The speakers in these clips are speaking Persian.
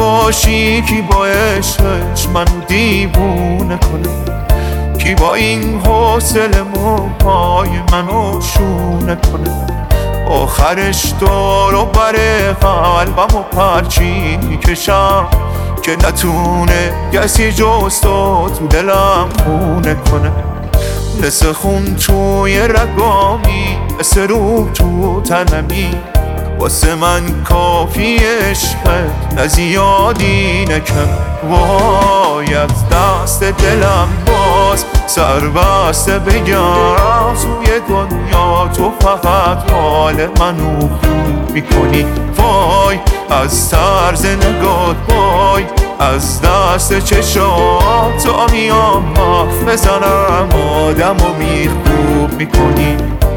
باشی کی با عشقش منو دیوونه کنه، کی با این حوصله موهای منو شونه کنه. آخرش دارو بر قلبم و پرچی میکشم که نتونه کسی جز تو دلم خونه کنه. مثل خون توی رگامی، مثل روح تو تنمی، واسه من کافی عشقت نه زیادی نه کم. وای از دست دلم باز سر بسته بگم توی دنیا تو فقط حال منو خوب میکنی. وای از طرز نگات، وای از دست چشات، تا میام حرف بزنم آدمو میخوب میکنی.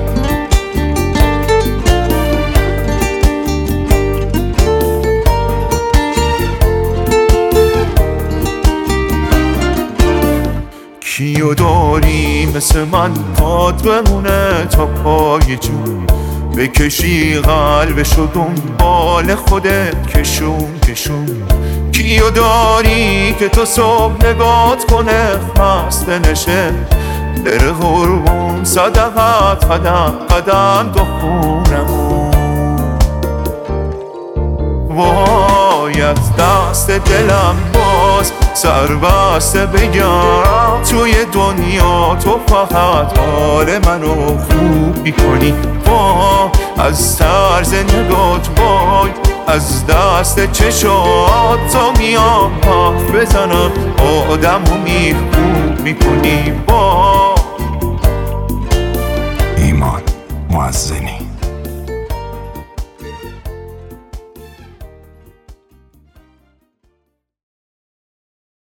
کیو داری مثل من پاد بمونه تا پای جون، بکشی قلبشو دنبال خودت کشون کشون. کیو داری که تو صبح نگات کنه خسته نشه، بره قربون صدقت قدم قدم تو خونمون. وای از دست دلم باز سر بسته بگم توی دنیا تو فقط حال منو خوب میکنی. وای از طرز نگات، وای از دست چشات، تا میام حرف بزنم آدمو میخوب میکنی. وای ایمان معزنی.